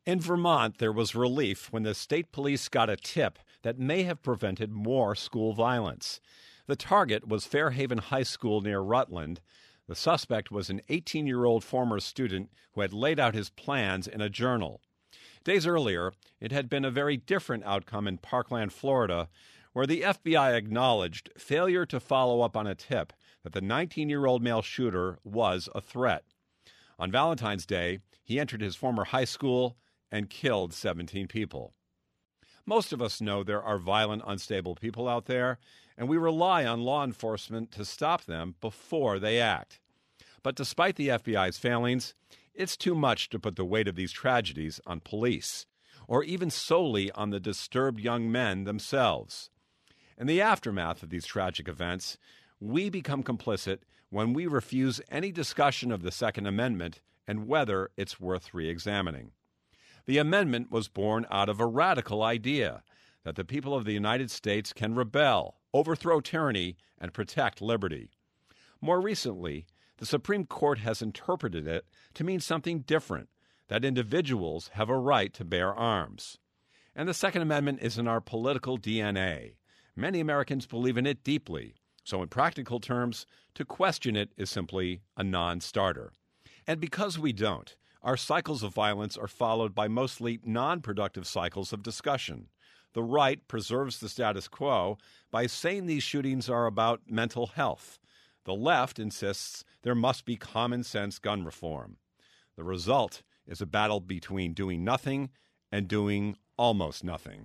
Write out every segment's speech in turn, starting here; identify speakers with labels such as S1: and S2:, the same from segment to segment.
S1: In Vermont, there was relief when the state police got a tip that may have prevented more school violence. The target was Fairhaven High School near Rutland. The suspect was an 18-year-old former student who had laid out his plans in a journal. Days earlier, it had been a very different outcome in Parkland, Florida, where the FBI acknowledged failure to follow up on a tip that the 19-year-old male shooter was a threat. On Valentine's Day, he entered his former high school and killed 17 people. Most of us know there are violent, unstable people out there, and we rely on law enforcement to stop them before they act. But despite the FBI's failings, it's too much to put the weight of these tragedies on police, or even solely on the disturbed young men themselves. In the aftermath of these tragic events, we become complicit when we refuse any discussion of the Second Amendment and whether it's worth re-examining. The amendment was born out of a radical idea that the people of the United States can rebel, overthrow tyranny, and protect liberty. More recently, the Supreme Court has interpreted it to mean something different, that individuals have a right to bear arms. And the Second Amendment is in our political DNA. Many Americans believe in it deeply, so in practical terms, to question it is simply a non-starter. And because we don't, our cycles of violence are followed by mostly non-productive cycles of discussion. The right preserves the status quo by saying these shootings are about mental health. The left insists there must be common-sense gun reform. The result is a battle between doing nothing and doing almost nothing.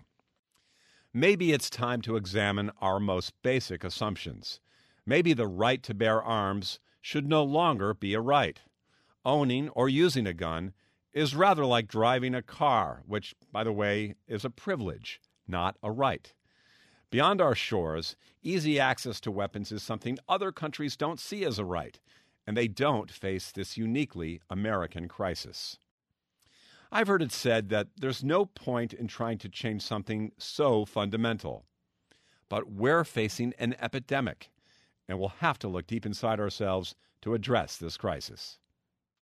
S1: Maybe it's time to examine our most basic assumptions. Maybe the right to bear arms should no longer be a right. Owning or using a gun is rather like driving a car, which, by the way, is a privilege, not a right. Beyond our shores, easy access to weapons is something other countries don't see as a right, and they don't face this uniquely American crisis. I've heard it said that there's no point in trying to change something so fundamental. But we're facing an epidemic, and we'll have to look deep inside ourselves to address this crisis.